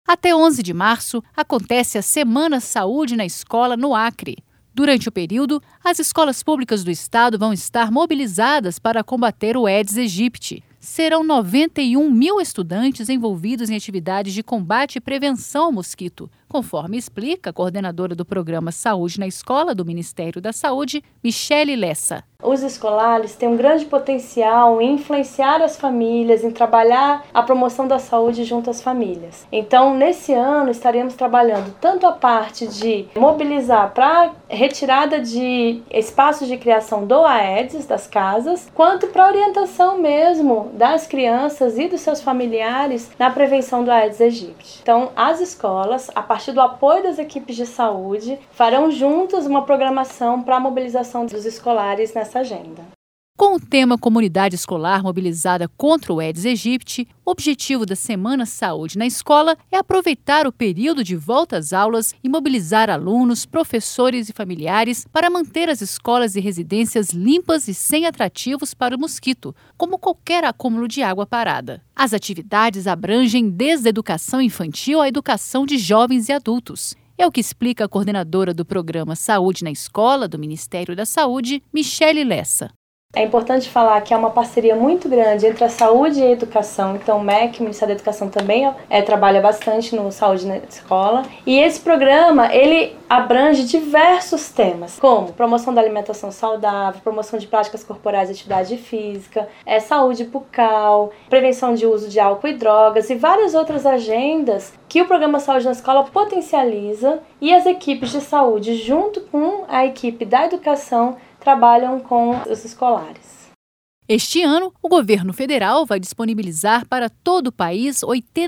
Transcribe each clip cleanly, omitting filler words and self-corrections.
Até 11 de março, acontece a Semana Saúde na Escola no Acre. Durante o período, as escolas públicas do estado vão estar mobilizadas para combater o Aedes aegypti. Serão 91 mil estudantes envolvidos em atividades de combate e prevenção ao mosquito, conforme explica a coordenadora do programa Saúde na Escola do Ministério da Saúde, Michele Lessa. Os escolares têm um grande potencial em influenciar as famílias, em trabalhar a promoção da saúde junto às famílias. Então, nesse ano, estaremos trabalhando tanto a parte de mobilizar para retirada de espaços de criação do Aedes, das casas, quanto para orientação mesmo das crianças e dos seus familiares na prevenção do Aedes aegypti. Então, as escolas, a partir do apoio das equipes de saúde, farão juntas uma programação para a mobilização dos escolares nessa agenda. Com o tema Comunidade Escolar Mobilizada contra o Aedes aegypti, o objetivo da Semana Saúde na Escola é aproveitar o período de volta às aulas e mobilizar alunos, professores e familiares para manter as escolas e residências limpas e sem atrativos para o mosquito, como qualquer acúmulo de água parada. As atividades abrangem desde a educação infantil à educação de jovens e adultos. É o que explica a coordenadora do programa Saúde na Escola do Ministério da Saúde, Michele Lessa. É importante falar que há uma parceria muito grande entre a saúde e a educação. Então, o MEC, o Ministério da Educação, também trabalha bastante no Saúde na Escola. E esse programa, ele abrange diversos temas, como promoção da alimentação saudável, promoção de práticas corporais e atividade física, saúde bucal, prevenção de uso de álcool e drogas e várias outras agendas que o programa Saúde na Escola potencializa e as equipes de saúde, junto com a equipe da educação, trabalham com os escolares. Este ano, o governo federal vai disponibilizar para todo o país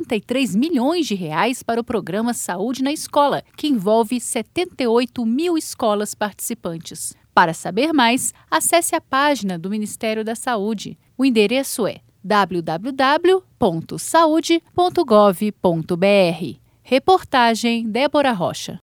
83 milhões de reais para o programa Saúde na Escola, que envolve 78 mil escolas participantes. Para saber mais, acesse a página do Ministério da Saúde. O endereço é www.saude.gov.br. Reportagem Débora Rocha.